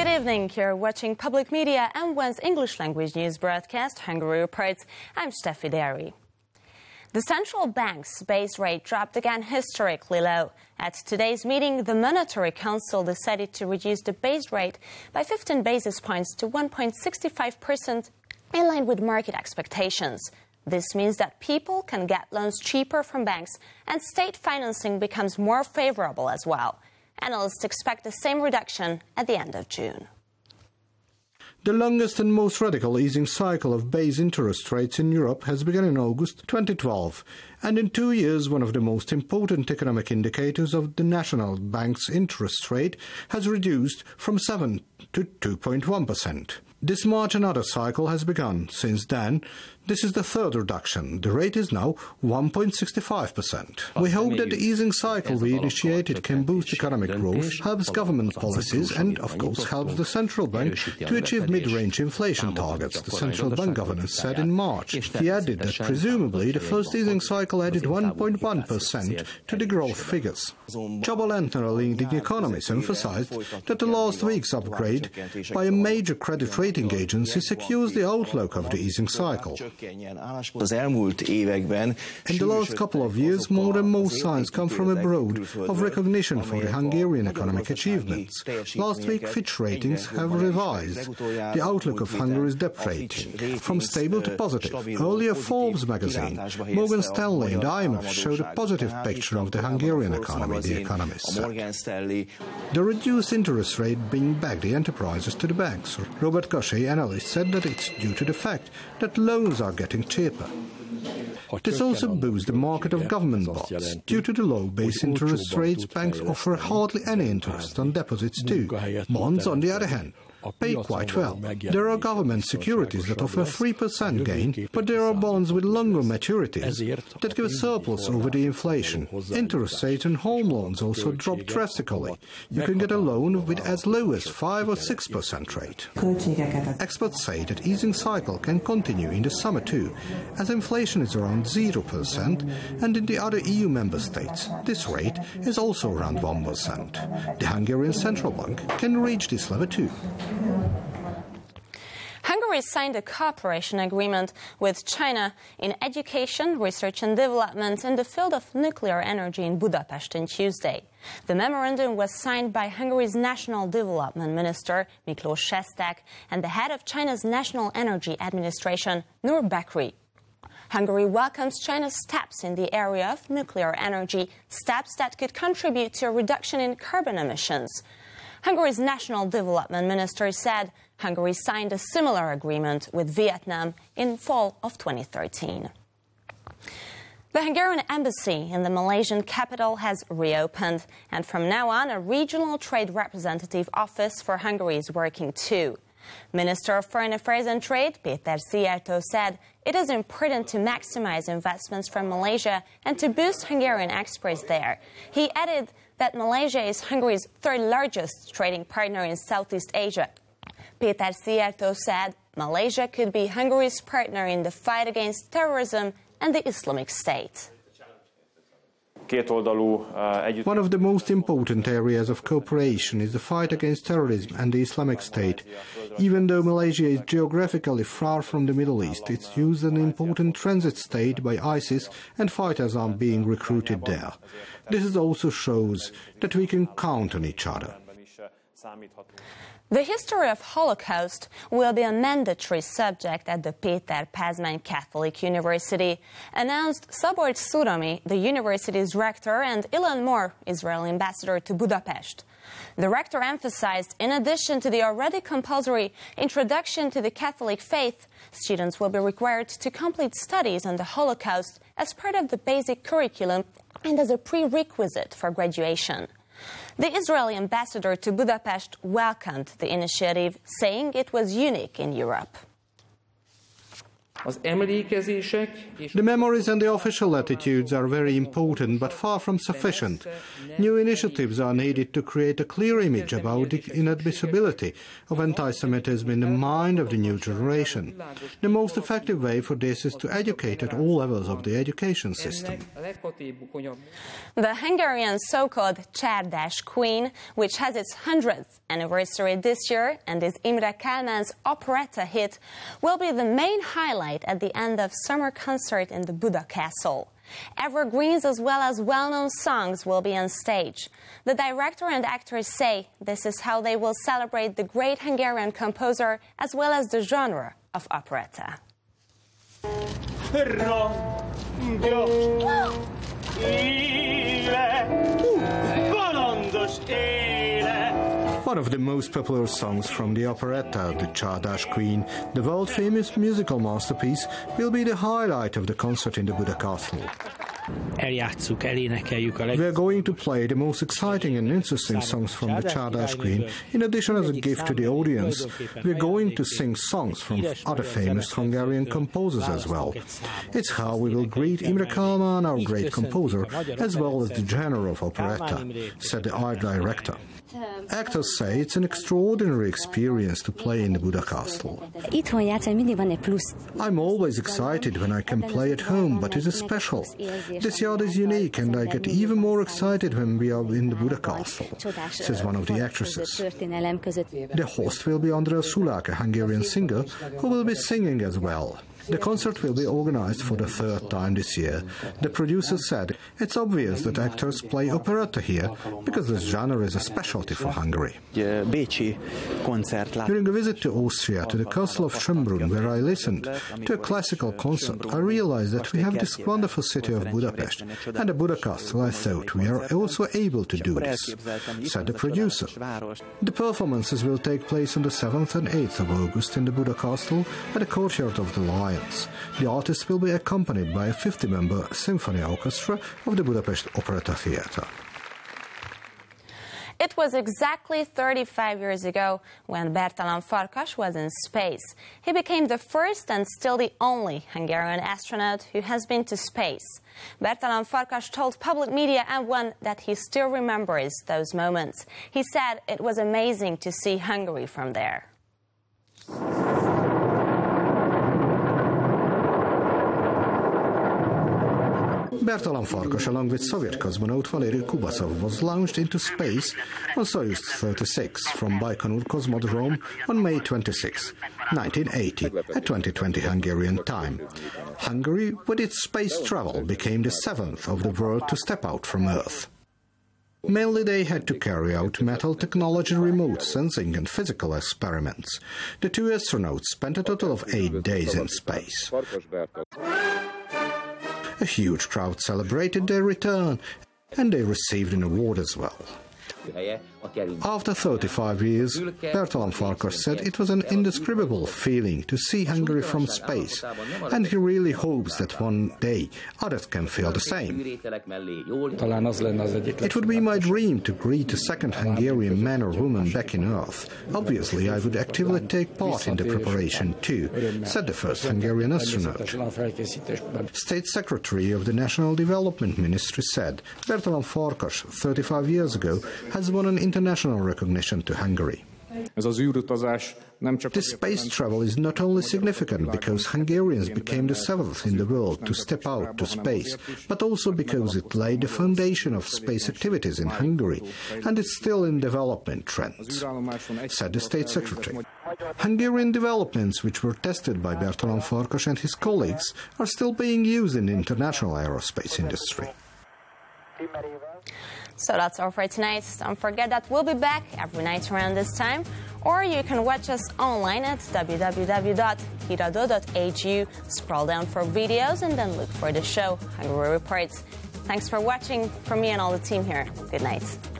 Good evening. You're watching Public Media M1's English language news broadcast, Hungary Reports. I'm Steffi Derry. The central bank's base rate dropped again historically low. At today's meeting, the Monetary Council decided to reduce the base rate by 15 basis points to 1.65%, in line with market expectations. This means that people can get loans cheaper from banks and state financing becomes more favorable as well. Analysts expect the same reduction at the end of June. The longest and most radical easing cycle of base interest rates in Europe has begun in August 2012, and in 2 years one of the most important economic indicators of the National Bank's interest rate has reduced from 7 to 2.1%. This March another cycle has begun. Since then, this is the third reduction. The rate is now 1.65%. We hope that the easing cycle we initiated can boost economic growth, helps government policies and, of course, helps the central bank to achieve mid-range inflation targets, the central bank governor said in March. He added that presumably the first easing cycle added 1.1% to the growth figures. Csaba Lentner, a leading economist, emphasized that the last week's upgrade by a major credit rating agency secures the outlook of the easing cycle. In the last couple of years, more and more signs come from abroad of recognition for the Hungarian economic achievements. Last week, Fitch Ratings have revised the outlook of Hungary's debt rating from stable to positive. Earlier, Forbes magazine, Morgan Stanley and IMF showed a positive picture of the Hungarian economy, The Economist said. The reduced interest rate brings back the enterprises to the banks. Robert Koshy, analyst, said that it's due to the fact that loans are getting cheaper. This also boosts the market of government bonds. Due to the low base interest rates, banks offer hardly any interest on deposits too. Bonds, on the other hand, pay quite well. There are government securities that offer 3% gain, but there are bonds with longer maturities that give a surplus over the inflation. Interest rates on home loans also drop drastically. You can get a loan with as low as 5 or 6% rate. Experts say that easing cycle can continue in the summer too, as inflation is around 0%, and in the other EU member states, this rate is also around 1%. The Hungarian Central Bank can reach this level too. Hungary signed a cooperation agreement with China in education, research and development in the field of nuclear energy in Budapest on Tuesday. The memorandum was signed by Hungary's National Development Minister, Miklós Sestak, and the head of China's National Energy Administration, Nur Bekri. Hungary welcomes China's steps in the area of nuclear energy, steps that could contribute to a reduction in carbon emissions. Hungary's National Development Minister said Hungary signed a similar agreement with Vietnam in fall of 2013. The Hungarian embassy in the Malaysian capital has reopened, and from now on a regional trade representative office for Hungary is working too. Minister of Foreign Affairs and Trade, Péter Szijjártó, said it is important to maximize investments from Malaysia and to boost Hungarian exports there. He added that Malaysia is Hungary's third largest trading partner in Southeast Asia. Péter Szijjártó said Malaysia could be Hungary's partner in the fight against terrorism and the Islamic State. One of the most important areas of cooperation is the fight against terrorism and the Islamic State. Even though Malaysia is geographically far from the Middle East, it's used as an important transit state by ISIS, and fighters are being recruited there. This also shows that we can count on each other. The history of Holocaust will be a mandatory subject at the Péter Pázmány Catholic University, announced Szabolcs Szurami, the university's rector, and Ilan Mor, Israeli ambassador to Budapest. The rector emphasized, in addition to the already compulsory introduction to the Catholic faith, students will be required to complete studies on the Holocaust as part of the basic curriculum and as a prerequisite for graduation. The Israeli ambassador to Budapest welcomed the initiative, saying it was unique in Europe. The memories and the official attitudes are very important, but far from sufficient. New initiatives are needed to create a clear image about the inadmissibility of anti-Semitism in the mind of the new generation. The most effective way for this is to educate at all levels of the education system. The Hungarian so-called Csárdás Queen, which has its 100th anniversary this year, and is Imre Kálmán's operetta hit, will be the main highlight at the end of summer concert in the Buda Castle. Evergreens as well as well-known songs will be on stage. The director and actors say this is how they will celebrate the great Hungarian composer as well as the genre of operetta. One of the most popular songs from the operetta, The Csárdás Queen, the world-famous musical masterpiece, will be the highlight of the concert in the Buda Castle. We are going to play the most exciting and interesting songs from the Csárdás Queen. In addition, as a gift to the audience, we are going to sing songs from other famous Hungarian composers as well. It's how we will greet Imre Kálmán, our great composer, as well as the genre of operetta, said the art director. Actors say it's an extraordinary experience to play in the Buda Castle. I'm always excited when I can play at home, but it is special. This yard is unique, and I get even more excited when we are in the Buda Castle, says one of the actresses. The host will be András Sulák, a Hungarian singer, who will be singing as well. The concert will be organized for the third time this year. The producer said it's obvious that actors play operetta here because this genre is a specialty for Hungary. During a visit to Austria, to the castle of Schönbrunn, where I listened to a classical concert, I realized that we have this wonderful city of Budapest, and the Buda Castle. I thought we are also able to do this, said the producer. The performances will take place on the 7th and 8th of August in the Buda Castle at the courtyard of the Lions. The artist will be accompanied by a 50-member symphony orchestra of the Budapest Operetta Theatre. It was exactly 35 years ago when Bertalan Farkas was in space. He became the first and still the only Hungarian astronaut who has been to space. Bertalan Farkas told public media M1 that he still remembers those moments. He said it was amazing to see Hungary from there. Bertalan Farkas, along with Soviet cosmonaut Valery Kubasov, was launched into space on Soyuz 36 from Baikonur Cosmodrome on May 26, 1980, at 2020 Hungarian time. Hungary, with its space travel, became the 7th of the world to step out from Earth. Mainly they had to carry out metal technology, remote sensing and physical experiments. The two astronauts spent a total of 8 days in space. A huge crowd celebrated their return, and they received an award as well. After 35 years, Bertalan Farkas said it was an indescribable feeling to see Hungary from space, and he really hopes that one day others can feel the same. It would be my dream to greet a second Hungarian man or woman back in Earth. Obviously, I would actively take part in the preparation too, said the first Hungarian astronaut. State Secretary of the National Development Ministry said Bertalan Farkas, 35 years ago, has won an international recognition to Hungary. This space travel is not only significant because Hungarians became the 7th in the world to step out to space, but also because it laid the foundation of space activities in Hungary, and it's still in development trends, said the State Secretary. Hungarian developments which were tested by Bertalan Farkas and his colleagues are still being used in the international aerospace industry. So that's all for tonight. Don't forget that we'll be back every night around this time, or you can watch us online at www.hirado.hu. Scroll down for videos and then look for the show Hungary Reports. Thanks for watching from me and all the team here. Good night.